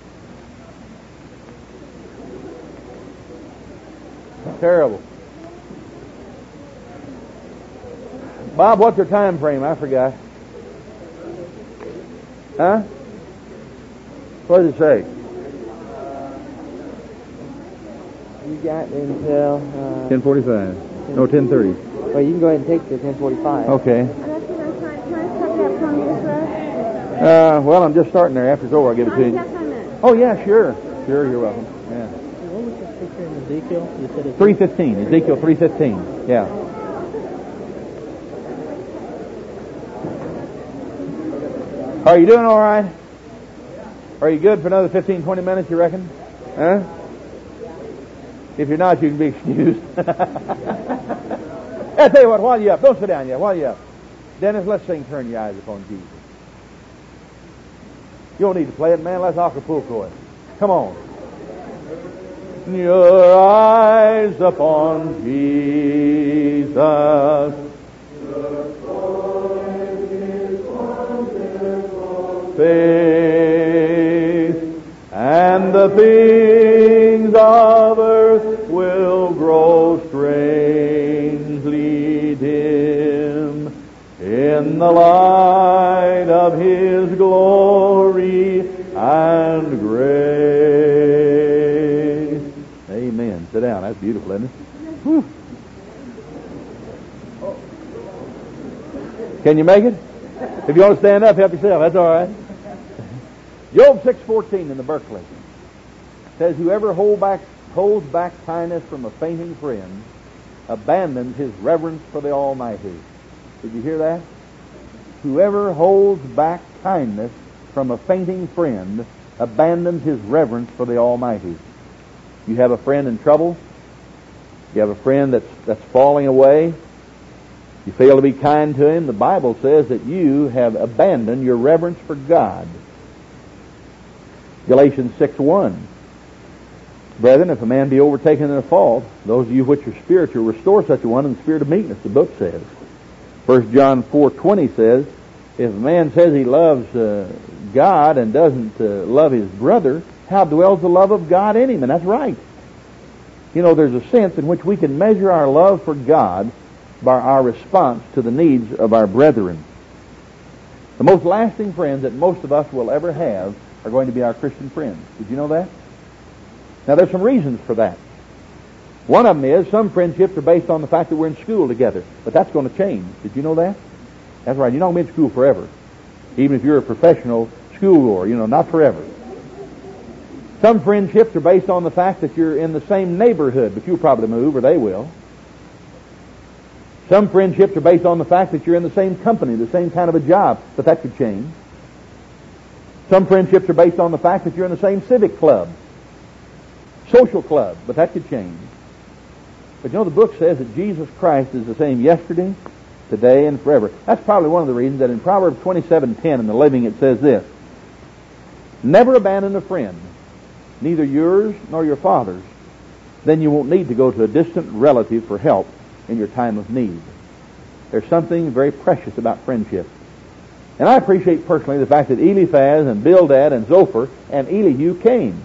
Terrible. Bob, what's your time frame? I forgot. Huh? What does it say? You got until 10:45. No, 10:30. Well, you can go ahead and take the 10:45. Okay. Well, I'm just starting there. After it's over, I'll give it to you. Oh, yeah, sure. Sure, you're welcome. Yeah. What was the scripture in Ezekiel? You said it's 3:15. Ezekiel 3:15. Yeah. Are you doing all right? Are you good for another 15, 20 minutes, you reckon? Huh? If you're not, you can be excused. I tell you what, while you're up, don't sit down yet, while you're up. Dennis, let's sing Turn Your Eyes Upon Jesus. You don't need to play it, man. Let's Acapulco it. Come on. Your eyes upon Jesus. Face, and the things of earth will grow strangely dim in the light of His glory and grace. Amen. Sit down. That's beautiful, isn't it? Whew. Can you make it? If you want to stand up, help yourself. That's all right. Job 6:14 in the Berkeley says, whoever holds back kindness from a fainting friend abandons his reverence for the Almighty. Did you hear that? Whoever holds back kindness from a fainting friend abandons his reverence for the Almighty. You have a friend in trouble. You have a friend that's falling away. You fail to be kind to him. The Bible says that you have abandoned your reverence for God. Galatians 6:1. Brethren, if a man be overtaken in a fault, those of you which are spiritual, restore such a one in the spirit of meekness, the book says. 1 John 4:20 says, if a man says he loves God and doesn't love his brother, how dwells the love of God in him? And that's right. You know, there's a sense in which we can measure our love for God by our response to the needs of our brethren. The most lasting friends that most of us will ever have are going to be our Christian friends. Did you know that? Now, there's some reasons for that. One of them is some friendships are based on the fact that we're in school together, but that's going to change. Did you know that? That's right. You're not going to be in school forever, even if you're a professional schoolgoer. You know, not forever. Some friendships are based on the fact that you're in the same neighborhood, but you'll probably move, or they will. Some friendships are based on the fact that you're in the same company, the same kind of a job, but that could change. Some friendships are based on the fact that you're in the same civic club, social club, but that could change. But you know, the book says that Jesus Christ is the same yesterday, today, and forever. That's probably one of the reasons that in Proverbs 27:10 in the Living it says this, never abandon a friend, neither yours nor your father's. Then you won't need to go to a distant relative for help in your time of need. There's something very precious about friendship. And I appreciate personally the fact that Eliphaz and Bildad and Zophar and Elihu came.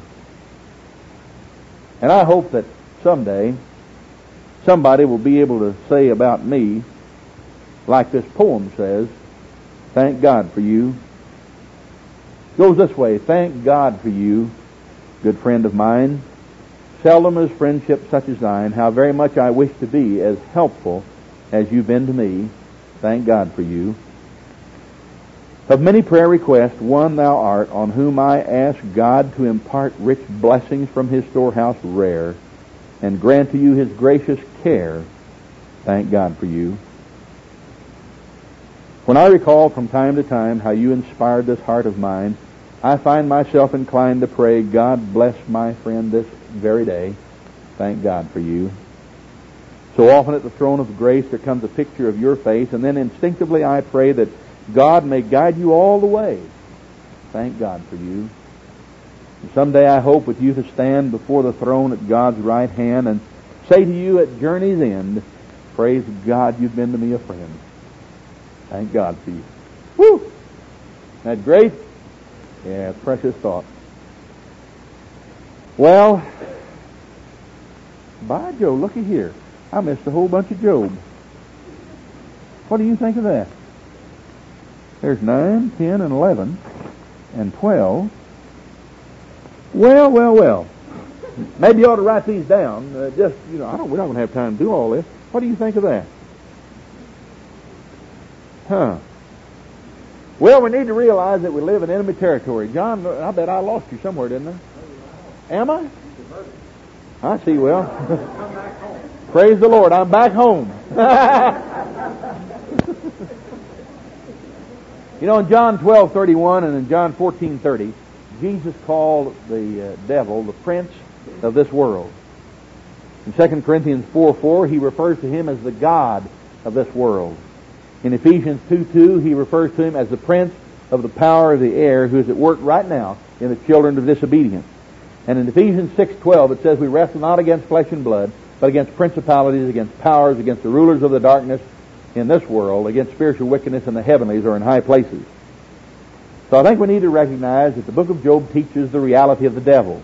And I hope that someday somebody will be able to say about me, like this poem says, thank God for you. It goes this way, thank God for you, good friend of mine. Seldom is friendship such as thine. How very much I wish to be as helpful as you've been to me. Thank God for you. Of many prayer requests, one thou art, on whom I ask God to impart rich blessings from His storehouse rare, and grant to you His gracious care. Thank God for you. When I recall from time to time how you inspired this heart of mine, I find myself inclined to pray, God bless my friend this very day. Thank God for you. So often at the throne of grace there comes a picture of your face, and then instinctively I pray that God may guide you all the way. Thank God for you. And someday I hope with you to stand before the throne at God's right hand and say to you at journey's end, praise God, you've been to me a friend. Thank God for you. Woo! Isn't that great? Yeah, precious thought. Well, by Job, looky here. I missed a whole bunch of Job. What do you think of that? There's 9, 10, and 11, and 12. Well. Maybe you ought to write these down. We're not going to have time to do all this. What do you think of that? Well, we need to realize that we live in enemy territory. John, I bet I lost you somewhere, didn't I? Am I? I see, well. Praise the Lord, I'm back home. You know, in John 12:31 and in John 14:30, Jesus called the devil the prince of this world. In 2 Corinthians 4:4, he refers to him as the God of this world. In Ephesians 2:2, he refers to him as the prince of the power of the air, who is at work right now in the children of disobedience. And in Ephesians 6:12, it says, we wrestle not against flesh and blood, but against principalities, against powers, against the rulers of the darkness in this world, against spiritual wickedness in the heavenlies or in high places. So I think we need to recognize that the book of Job teaches the reality of the devil.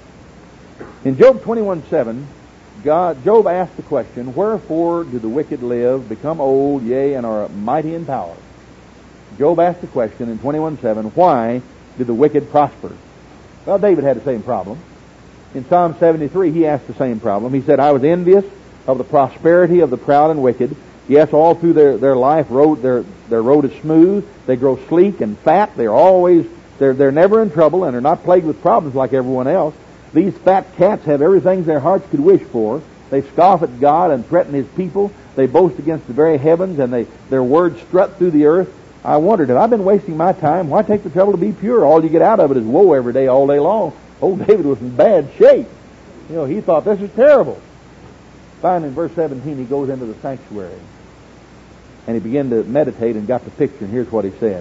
In Job 21:7, Job asked the question, wherefore do the wicked live, become old, yea, and are mighty in power? Job asked the question in 21:7, why do the wicked prosper? Well, David had the same problem. In Psalm 73, he asked the same problem. He said, I was envious of the prosperity of the proud and wicked. Yes, all through their life, their road is smooth. They grow sleek and fat. They're never in trouble, and they're not plagued with problems like everyone else. These fat cats have everything their hearts could wish for. They scoff at God and threaten His people. They boast against the very heavens, and their words strut through the earth. I wondered, have I been wasting my time? Why take the trouble to be pure? All you get out of it is woe every day, all day long. Old David was in bad shape. You know, he thought, this is terrible. Finally, in verse 17, he goes into the sanctuary. And he began to meditate and got the picture, and here's what he said.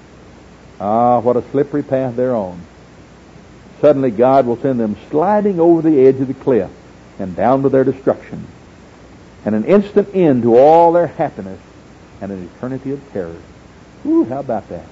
Ah, what a slippery path they're on. Suddenly God will send them sliding over the edge of the cliff and down to their destruction, and an instant end to all their happiness and an eternity of terror. Ooh, how about that?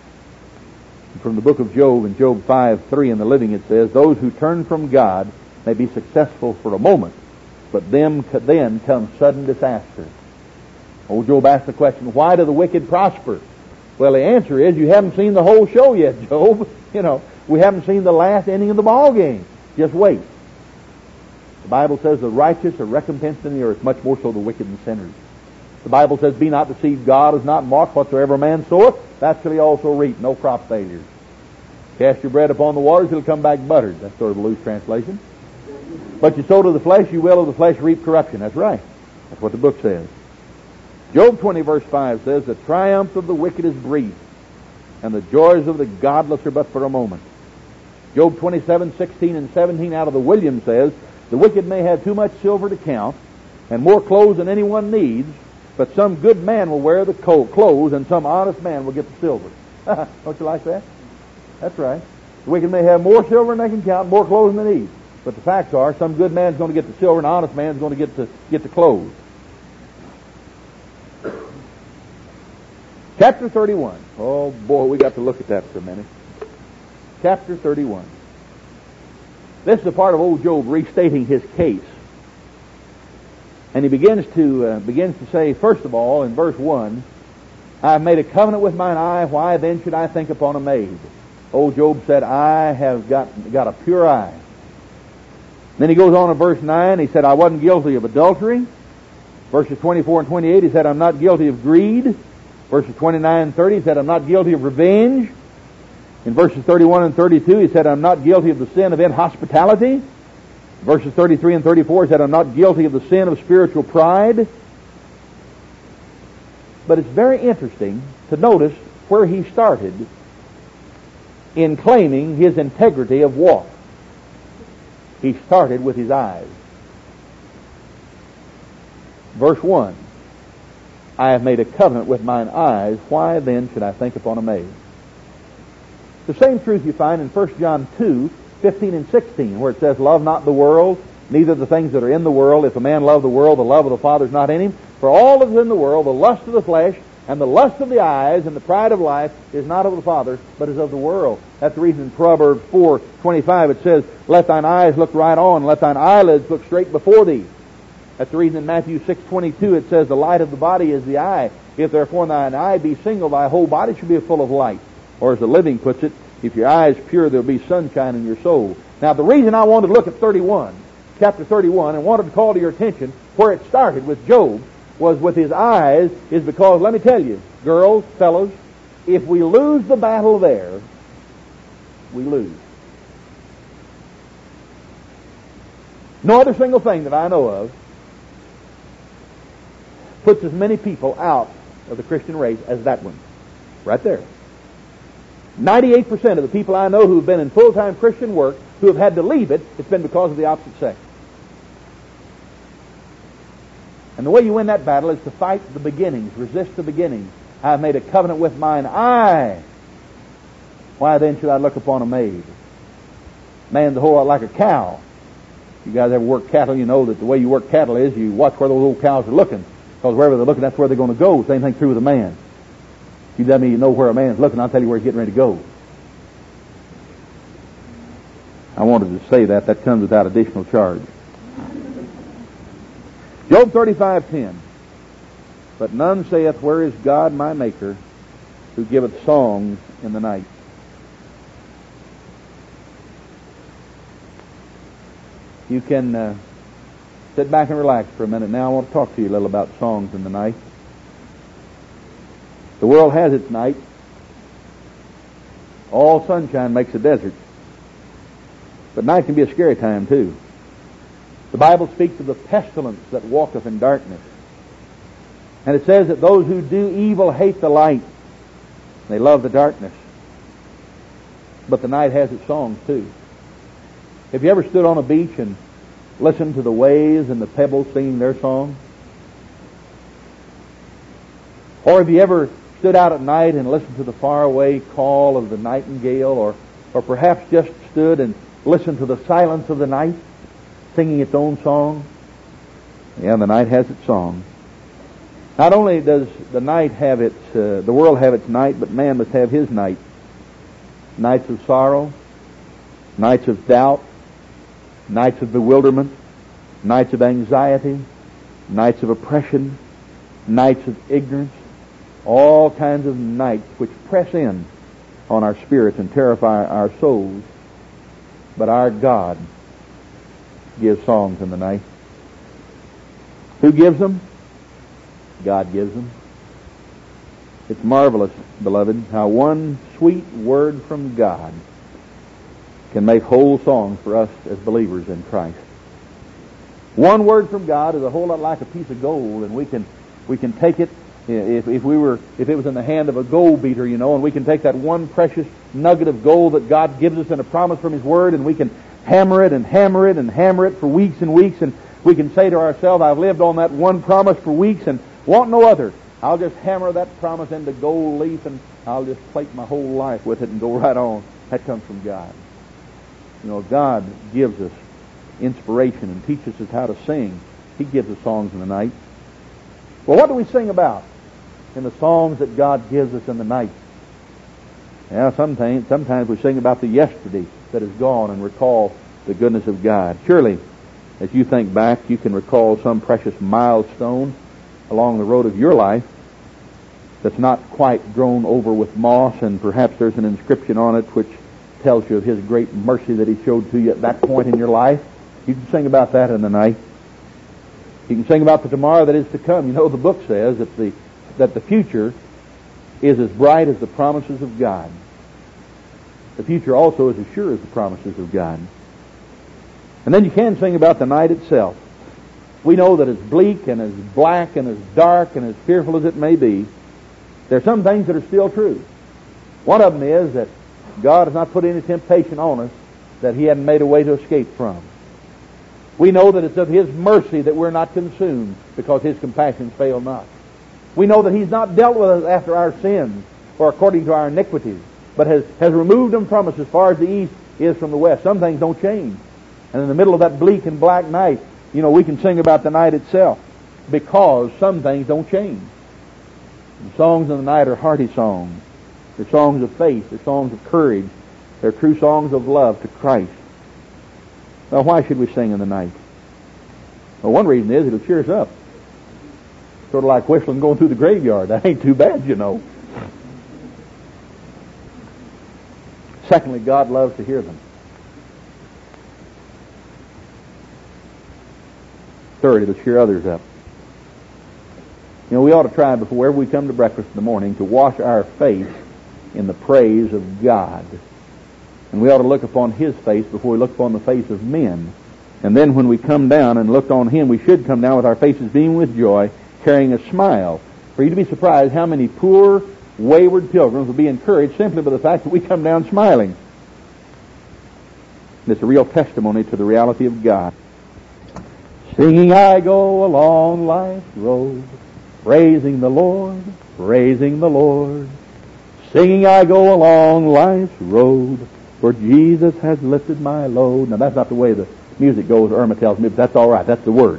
And from the book of Job, in Job 5:3 in the Living, it says, those who turn from God may be successful for a moment, but then comes sudden disaster. Old Job asked the question, why do the wicked prosper? Well, the answer is, you haven't seen the whole show yet, Job. You know, we haven't seen the last inning of the ball game. Just wait. The Bible says the righteous are recompensed in the earth, much more so the wicked and sinners. The Bible says, be not deceived, God is not mocked. Whatsoever man soweth, that shall he also reap. No crop failures. Cast your bread upon the waters, it'll come back buttered. That's sort of a loose translation. But you sow to the flesh, you will of the flesh reap corruption. That's right. That's what the book says. Job 20 verse 5 says, the triumph of the wicked is brief, and the joys of the godless are but for a moment. Job 27:16 and 17 out of the Williams says, the wicked may have too much silver to count, and more clothes than anyone needs, but some good man will wear the clothes, and some honest man will get the silver. Don't you like that? That's right. The wicked may have more silver than they can count, more clothes than they need. But the facts are, some good man's going to get the silver, and an honest man's going to get the clothes. Chapter 31. Oh boy, we got to look at that for a minute. Chapter 31. This is a part of old Job restating his case. And he begins to say, first of all, in verse 1, I have made a covenant with mine eye, why then should I think upon a maid? Old Job said, I have got a pure eye. Then he goes on in verse 9, he said, I wasn't guilty of adultery. Verses 24 and 28, he said, I'm not guilty of greed. Verses 29 and 30, he said, I'm not guilty of revenge. In verses 31 and 32, he said, I'm not guilty of the sin of inhospitality. Verses 33 and 34, he said, I'm not guilty of the sin of spiritual pride. But it's very interesting to notice where he started in claiming his integrity of walk. He started with his eyes. Verse 1, I have made a covenant with mine eyes, why then should I think upon a maid? The same truth you find in 1 John 2, 15 and 16, where it says, love not the world, neither the things that are in the world. If a man love the world, the love of the Father is not in him. For all that is in the world, the lust of the flesh, and the lust of the eyes, and the pride of life, is not of the Father, but is of the world. That's the reason in Proverbs 4:25 it says, let thine eyes look right on, let thine eyelids look straight before thee. That's the reason in Matthew 6:22 it says, the light of the body is the eye. If therefore thine eye be single, thy whole body should be full of light. Or as the Living puts it, if your eye is pure, there'll be sunshine in your soul. Now the reason I wanted to look at chapter 31, and wanted to call to your attention where it started with Job, was with his eyes, is because, let me tell you, girls, fellows, if we lose the battle there, we lose. No other single thing that I know of puts as many people out of the Christian race as that one. Right there. 98% of the people I know who have been in full-time Christian work, who have had to leave it, it's been because of the opposite sex. And the way you win that battle is to fight the beginnings, resist the beginnings. I have made a covenant with mine eye. Why then should I look upon a maid? Man's a whole lot like a cow. You guys ever work cattle, you know that the way you work cattle is you watch where those old cows are looking. Because wherever they're looking, that's where they're going to go. Same thing true with a man. If you tell me you know where a man's looking, I'll tell you where he's getting ready to go. I wanted to say that. That comes without additional charge. Job 35:10. But none saith, where is God my Maker, who giveth songs in the night? You can sit back and relax for a minute. Now I want to talk to you a little about songs in the night. The world has its night. All sunshine makes a desert. But night can be a scary time too. The Bible speaks of the pestilence that walketh in darkness. And it says that those who do evil hate the light. They love the darkness. But the night has its songs too. Have you ever stood on a beach and listened to the waves and the pebbles singing their song? Or have you ever stood out at night and listened to the faraway call of the nightingale, or perhaps just stood and listened to the silence of the night singing its own song? Yeah, the night has its song. Not only does the night have the world have its night, but man must have his night. Nights of sorrow, nights of doubt, nights of bewilderment, nights of anxiety, nights of oppression, nights of ignorance, all kinds of nights which press in on our spirits and terrify our souls. But our God gives songs in the night. Who gives them? God gives them. It's marvelous, beloved, how one sweet word from God can make whole songs for us as believers in Christ. One word from God is a whole lot like a piece of gold, and we can take it if it was in the hand of a gold beater, you know, and we can take that one precious nugget of gold that God gives us in a promise from His Word, and we can hammer it and hammer it and hammer it for weeks and weeks, and we can say to ourselves, I've lived on that one promise for weeks and want no other. I'll just hammer that promise into gold leaf, and I'll just plate my whole life with it and go right on. That comes from God. You know, God gives us inspiration and teaches us how to sing. He gives us songs in the night. Well, what do we sing about in the songs that God gives us in the night? Yeah, sometimes we sing about the yesterday that is gone and recall the goodness of God. Surely, as you think back, you can recall some precious milestone along the road of your life that's not quite grown over with moss, and perhaps there's an inscription on it which tells you of His great mercy that He showed to you at that point in your life. You can sing about that in the night. You can sing about the tomorrow that is to come. You know, the book says that the future is as bright as the promises of God. The future also is as sure as the promises of God. And then you can sing about the night itself. We know that as bleak and as black and as dark and as fearful as it may be, there are some things that are still true. One of them is that God has not put any temptation on us that He hadn't made a way to escape from. We know that it's of His mercy that we're not consumed, because His compassions fail not. We know that He's not dealt with us after our sins or according to our iniquities, but has removed them from us as far as the east is from the west. Some things don't change. And in the middle of that bleak and black night, we can sing about the night itself, because some things don't change. The songs of the night are hearty songs. They're songs of faith. They're songs of courage. They're true songs of love to Christ. Well, why should we sing in the night? Well, one reason is it'll cheer us up. Sort of like whistling going through the graveyard. That ain't too bad, Secondly, God loves to hear them. Third, it'll cheer others up. We ought to try before we come to breakfast in the morning to wash our face in the praise of God. And we ought to look upon His face before we look upon the face of men. And then when we come down and look on Him, we should come down with our faces beaming with joy, carrying a smile. For you to be surprised how many poor, wayward pilgrims will be encouraged simply by the fact that we come down smiling. It's a real testimony to the reality of God. Singing I go along life's road, praising the Lord, praising the Lord. Singing I go along life's road, for Jesus has lifted my load. Now that's not the way the music goes, Irma tells me, but that's all right. That's the words,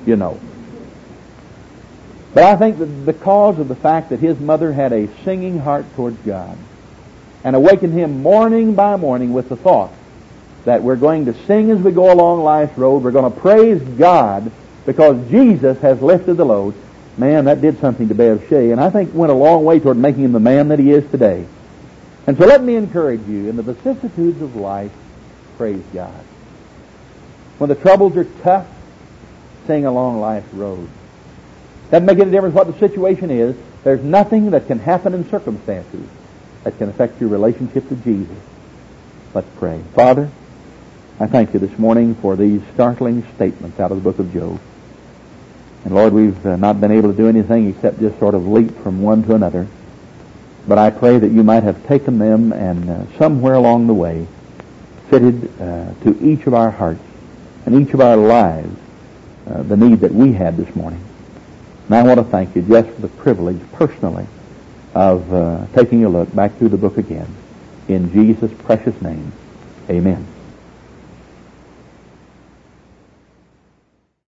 But I think that because of the fact that his mother had a singing heart towards God and awakened him morning by morning with the thought that we're going to sing as we go along life's road, we're going to praise God because Jesus has lifted the load, man, that did something to Bev Shea, and I think went a long way toward making him the man that he is today. And so let me encourage you, in the vicissitudes of life, praise God. When the troubles are tough, sing along life's road. Doesn't make any difference what the situation is. There's nothing that can happen in circumstances that can affect your relationship to Jesus. Let's pray. Father, I thank you this morning for these startling statements out of the book of Job. And Lord, we've not been able to do anything except just sort of leap from one to another. But I pray that you might have taken them and somewhere along the way fitted to each of our hearts and each of our lives the need that we had this morning. And I want to thank you just for the privilege personally of taking a look back through the book again. In Jesus' precious name, amen.